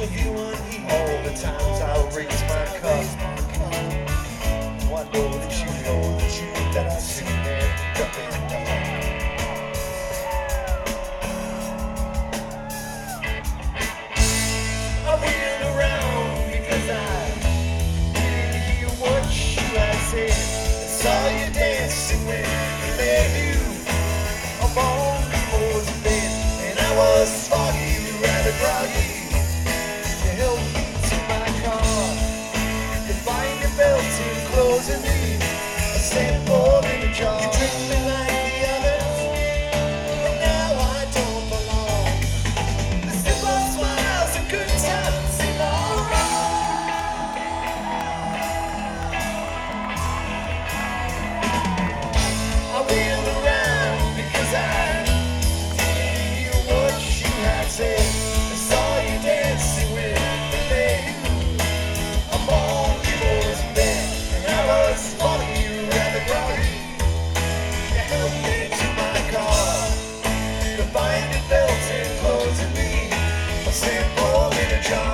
All the times I'll raise my cup. I know that you that I sing and nothing. I wheel around because I didn't hear what you had said. I saw you dancing when you led you up on the floor's bed, and I was foggy, rather groggy. You helped me to my car. You find your belt and clothes and leave a sample in a jar. You treat me like the others, but now I don't belong. The simple smiles and good times seem all wrong. I wheeled around because I didn't hear what you had said. I saw you dancing with the lady up on the floor's bed, and I was foggy, rather groggy. You helped me to my car. You find your belt and clothes and me a sample in a jar.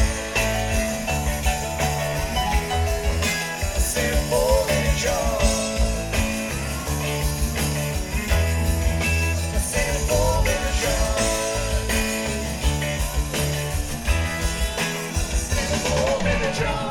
A sample in a jar. A sample in a jar. A sample in a jar.